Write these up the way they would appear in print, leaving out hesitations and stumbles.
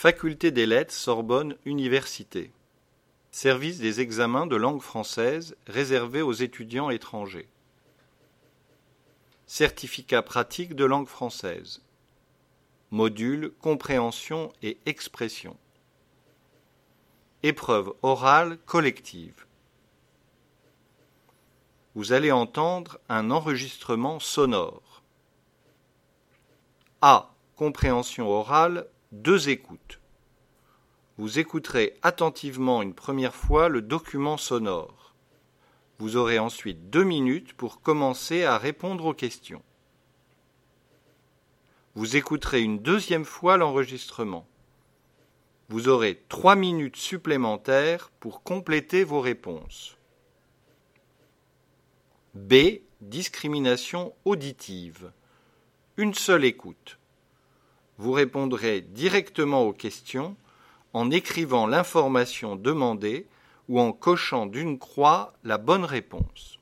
Faculté des Lettres, Sorbonne, Université. Service des examens de langue française réservé aux étudiants étrangers. Certificat pratique de langue française. Module compréhension et expression. Épreuve orale collective. Vous allez entendre un enregistrement sonore. A. Compréhension orale, 2 écoutes. Vous écouterez attentivement une première fois le document sonore. Vous aurez ensuite 2 minutes pour commencer à répondre aux questions. Vous écouterez une deuxième fois l'enregistrement. Vous aurez 3 minutes supplémentaires pour compléter vos réponses. B. Discrimination auditive. Une seule écoute. Vous répondrez directement aux questions en écrivant l'information demandée ou en cochant d'une croix la bonne réponse.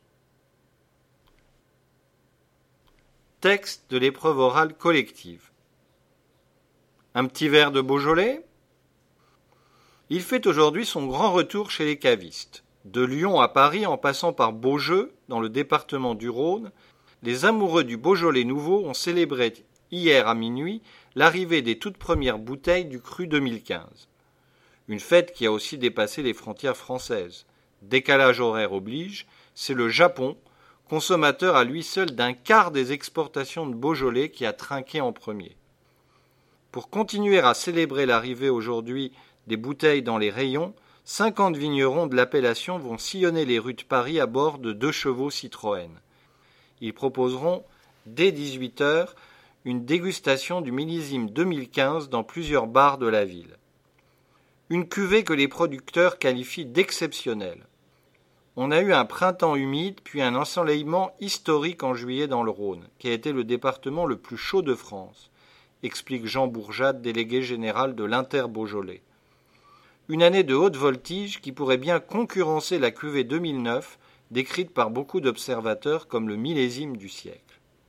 Texte de l'épreuve orale collective. Un petit verre de Beaujolais ? Il fait aujourd'hui son grand retour chez les cavistes. De Lyon à Paris, en passant par Beaujeu, dans le département du Rhône, les amoureux du Beaujolais nouveau ont célébré hier à minuit l'arrivée des toutes premières bouteilles du cru 2015. Une fête qui a aussi dépassé les frontières françaises. Décalage horaire oblige, c'est le Japon, consommateur à lui seul d'un quart des exportations de Beaujolais, qui a trinqué en premier. Pour continuer à célébrer l'arrivée aujourd'hui des bouteilles dans les rayons, 50 vignerons de l'appellation vont sillonner les rues de Paris à bord de 2 chevaux Citroën. Ils proposeront, dès 18h, une dégustation du millésime 2015 dans plusieurs bars de la ville. Une cuvée que les producteurs qualifient d'exceptionnelle. On a eu un printemps humide, puis un ensoleillement historique en juillet dans le Rhône, qui a été le département le plus chaud de France, explique Jean Bourjade, délégué général de l'Inter-Beaujolais. Une année de haute voltige qui pourrait bien concurrencer la cuvée 2009, décrite par beaucoup d'observateurs comme le millésime du siècle.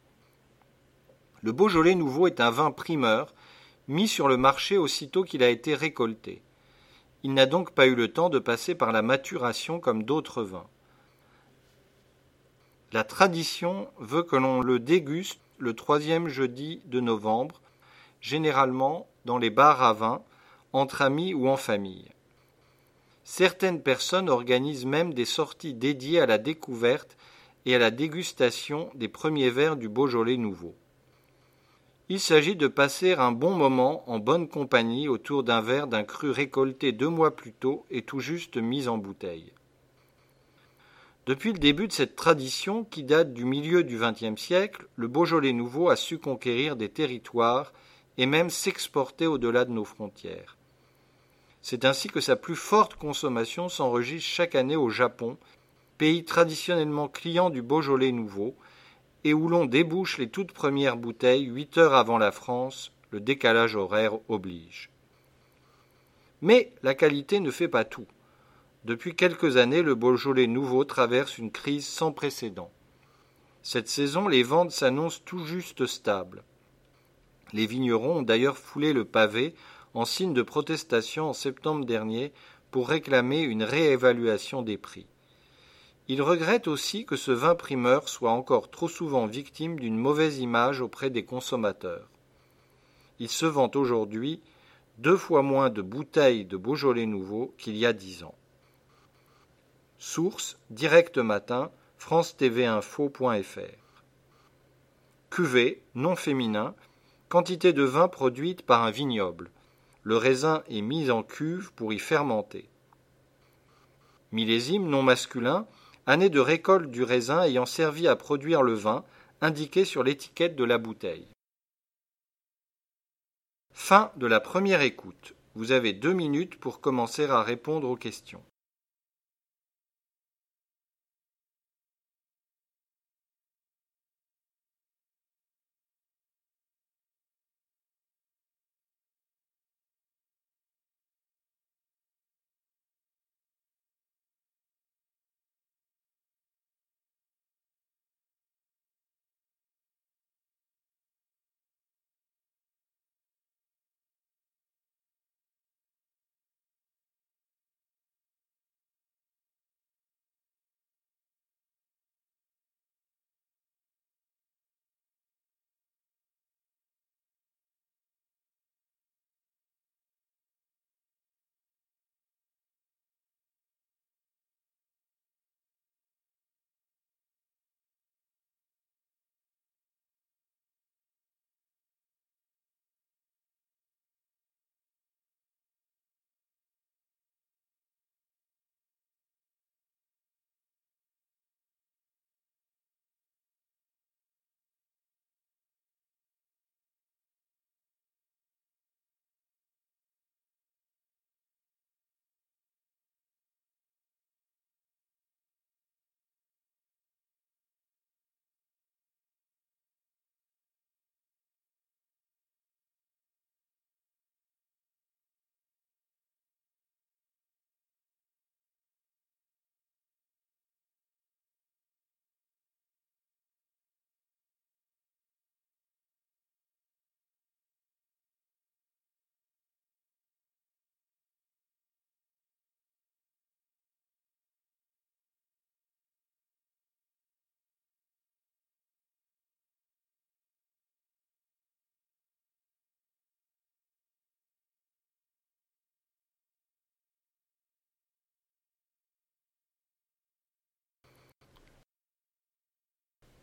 Le Beaujolais nouveau est un vin primeur, mis sur le marché aussitôt qu'il a été récolté. Il n'a donc pas eu le temps de passer par la maturation comme d'autres vins. La tradition veut que l'on le déguste le 3e jeudi de novembre, généralement dans les bars à vin, entre amis ou en famille. Certaines personnes organisent même des sorties dédiées à la découverte et à la dégustation des premiers verres du Beaujolais nouveau. Il s'agit de passer un bon moment en bonne compagnie autour d'un verre d'un cru récolté 2 mois plus tôt et tout juste mis en bouteille. Depuis le début de cette tradition, qui date du milieu du XXe siècle, le Beaujolais nouveau a su conquérir des territoires et même s'exporter au-delà de nos frontières. C'est ainsi que sa plus forte consommation s'enregistre chaque année au Japon, pays traditionnellement client du Beaujolais nouveau, et où l'on débouche les toutes premières bouteilles 8 heures avant la France, le décalage horaire oblige. Mais la qualité ne fait pas tout. Depuis quelques années, le Beaujolais nouveau traverse une crise sans précédent. Cette saison, les ventes s'annoncent tout juste stables. Les vignerons ont d'ailleurs foulé le pavé en signe de protestation en septembre dernier pour réclamer une réévaluation des prix. Ils regrettent aussi que ce vin primeur soit encore trop souvent victime d'une mauvaise image auprès des consommateurs. Il se vend aujourd'hui 2 fois moins de bouteilles de Beaujolais nouveau qu'il y a 10 ans. Source, Direct Matin, france-tv-info.fr. Cuvée, nom féminin, quantité de vin produite par un vignoble. Le raisin est mis en cuve pour y fermenter. Millésime, nom masculin, année de récolte du raisin ayant servi à produire le vin, indiqué sur l'étiquette de la bouteille. Fin de la première écoute. Vous avez 2 minutes pour commencer à répondre aux questions.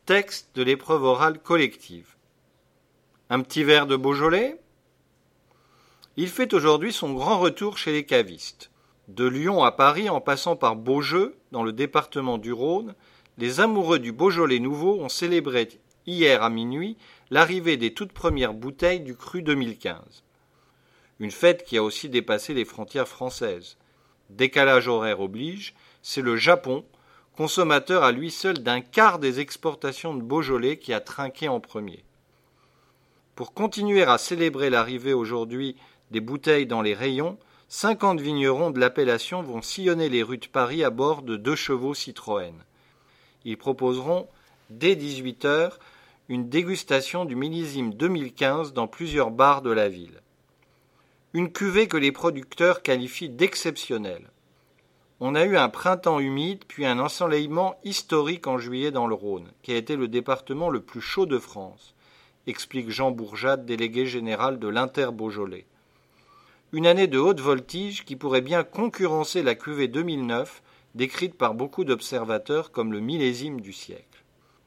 Texte de l'épreuve orale collective. Un petit verre de Beaujolais? Il fait aujourd'hui son grand retour chez les cavistes. De Lyon à Paris, en passant par Beaujeu, dans le département du Rhône, les amoureux du Beaujolais nouveau ont célébré hier à minuit l'arrivée des toutes premières bouteilles du cru 2015. Une fête qui a aussi dépassé les frontières françaises. Décalage horaire oblige, c'est le Japon, consommateur à lui seul d'un quart des exportations de Beaujolais, qui a trinqué en premier. Pour continuer à célébrer l'arrivée aujourd'hui des bouteilles dans les rayons, 50 vignerons de l'appellation vont sillonner les rues de Paris à bord de 2 chevaux Citroën. Ils proposeront, dès 18h, une dégustation du millésime 2015 dans plusieurs bars de la ville. Une cuvée que les producteurs qualifient d'exceptionnelle. On a eu un printemps humide, puis un ensoleillement historique en juillet dans le Rhône, qui a été le département le plus chaud de France, explique Jean Bourjade, délégué général de l'Inter-Beaujolais. Une année de haute voltige qui pourrait bien concurrencer la cuvée 2009, décrite par beaucoup d'observateurs comme le millésime du siècle.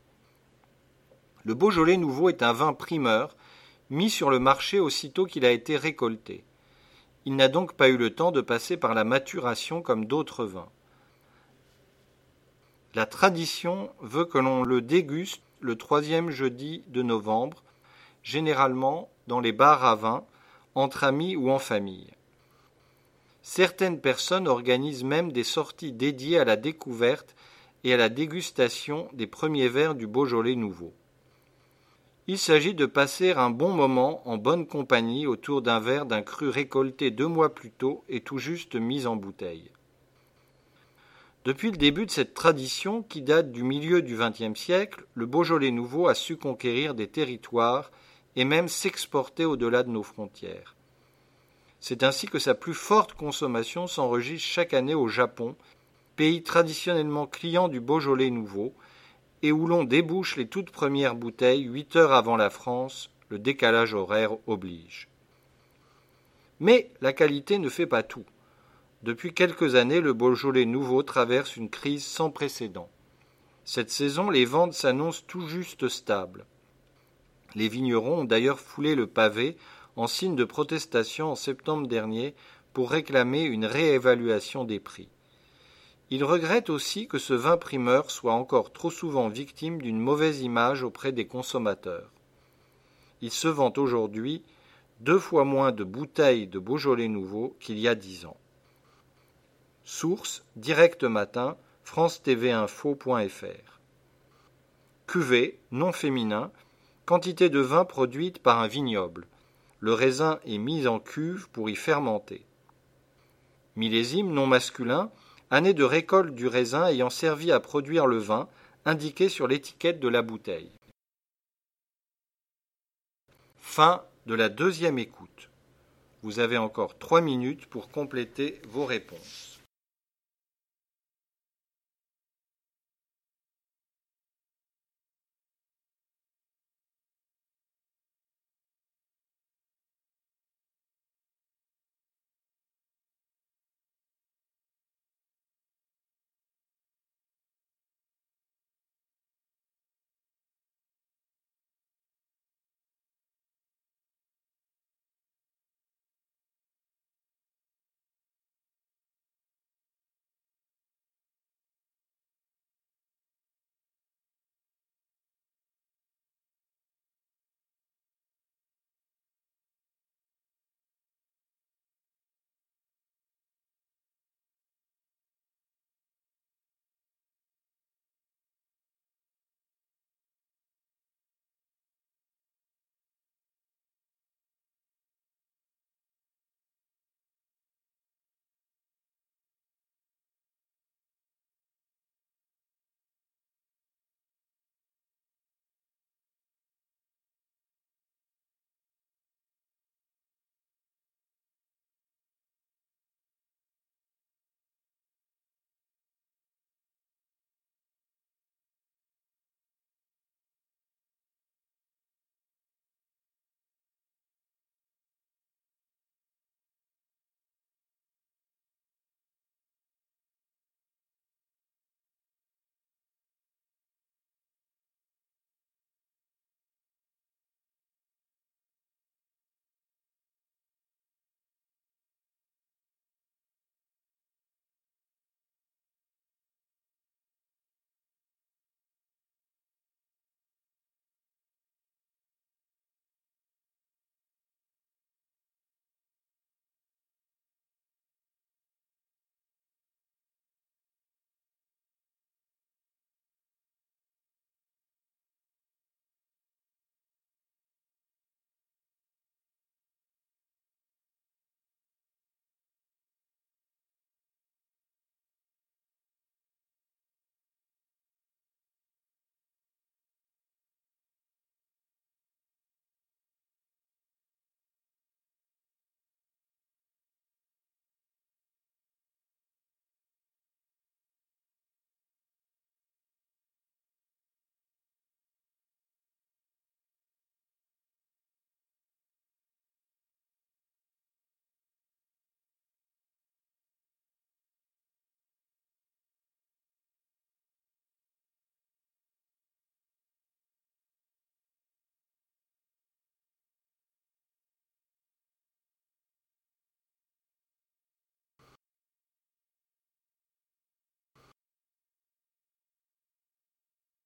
Le Beaujolais nouveau est un vin primeur, mis sur le marché aussitôt qu'il a été récolté. Il n'a donc pas eu le temps de passer par la maturation comme d'autres vins. La tradition veut que l'on le déguste le 3e jeudi de novembre, généralement dans les bars à vin, entre amis ou en famille. Certaines personnes organisent même des sorties dédiées à la découverte et à la dégustation des premiers verres du Beaujolais nouveau. Il s'agit de passer un bon moment en bonne compagnie autour d'un verre d'un cru récolté 2 mois plus tôt et tout juste mis en bouteille. Depuis le début de cette tradition, qui date du milieu du XXe siècle, le Beaujolais nouveau a su conquérir des territoires et même s'exporter au-delà de nos frontières. C'est ainsi que sa plus forte consommation s'enregistre chaque année au Japon, pays traditionnellement client du Beaujolais nouveau, et où l'on débouche les toutes premières bouteilles 8 heures avant la France, le décalage horaire oblige. Mais la qualité ne fait pas tout. Depuis quelques années, le Beaujolais nouveau traverse une crise sans précédent. Cette saison, les ventes s'annoncent tout juste stables. Les vignerons ont d'ailleurs foulé le pavé en signe de protestation en septembre dernier pour réclamer une réévaluation des prix. Ils regrettent aussi que ce vin primeur soit encore trop souvent victime d'une mauvaise image auprès des consommateurs. Il se vend aujourd'hui 2 fois moins de bouteilles de Beaujolais nouveau qu'il y a 10 ans. Source, Direct Matin, france-tv-info.fr. Cuvée, nom féminin, quantité de vin produite par un vignoble. Le raisin est mis en cuve pour y fermenter. Millésime, nom masculin, année de récolte du raisin ayant servi à produire le vin, indiqué sur l'étiquette de la bouteille. Fin de la 2e écoute. Vous avez encore 3 minutes pour compléter vos réponses.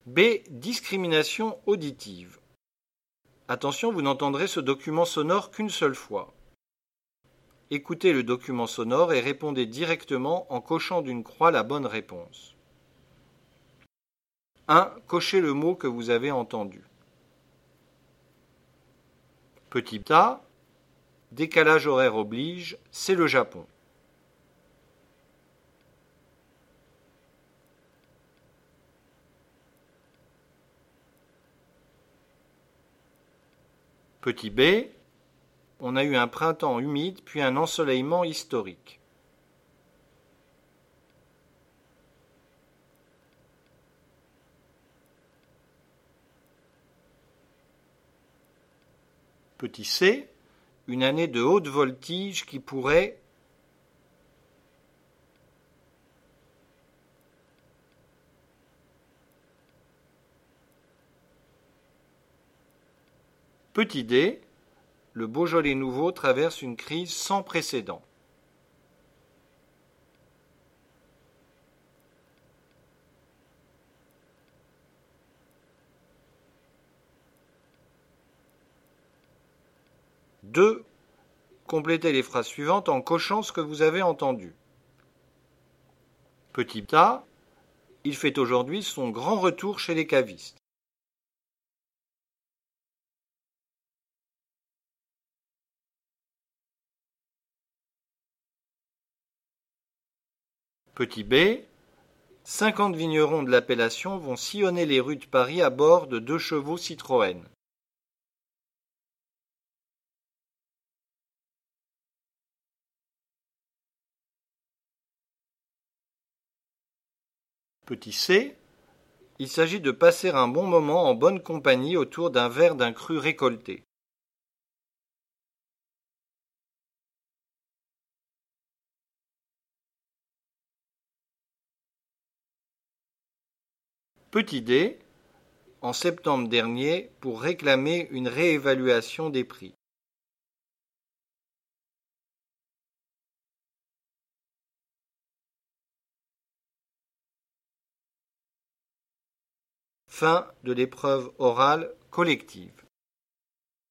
B. Discrimination auditive. Attention, vous n'entendrez ce document sonore qu'une seule fois. Écoutez le document sonore et répondez directement en cochant d'une croix la bonne réponse. 1. Cochez le mot que vous avez entendu. Petit A. Décalage horaire oblige, c'est le Japon. Petit B. On a eu un printemps humide puis un ensoleillement historique. Petit C. Une année de haute voltige qui pourrait. Petit D. Le Beaujolais nouveau traverse une crise sans précédent. Deux. Complétez les phrases suivantes en cochant ce que vous avez entendu. Petit A. Il fait aujourd'hui son grand retour chez les cavistes. Petit B. 50 vignerons de l'appellation vont sillonner les rues de Paris à bord de 2 chevaux Citroën. Petit C. Il s'agit de passer un bon moment en bonne compagnie autour d'un verre d'un cru récolté. Petit D. En septembre dernier pour réclamer une réévaluation des prix. Fin de l'épreuve orale collective.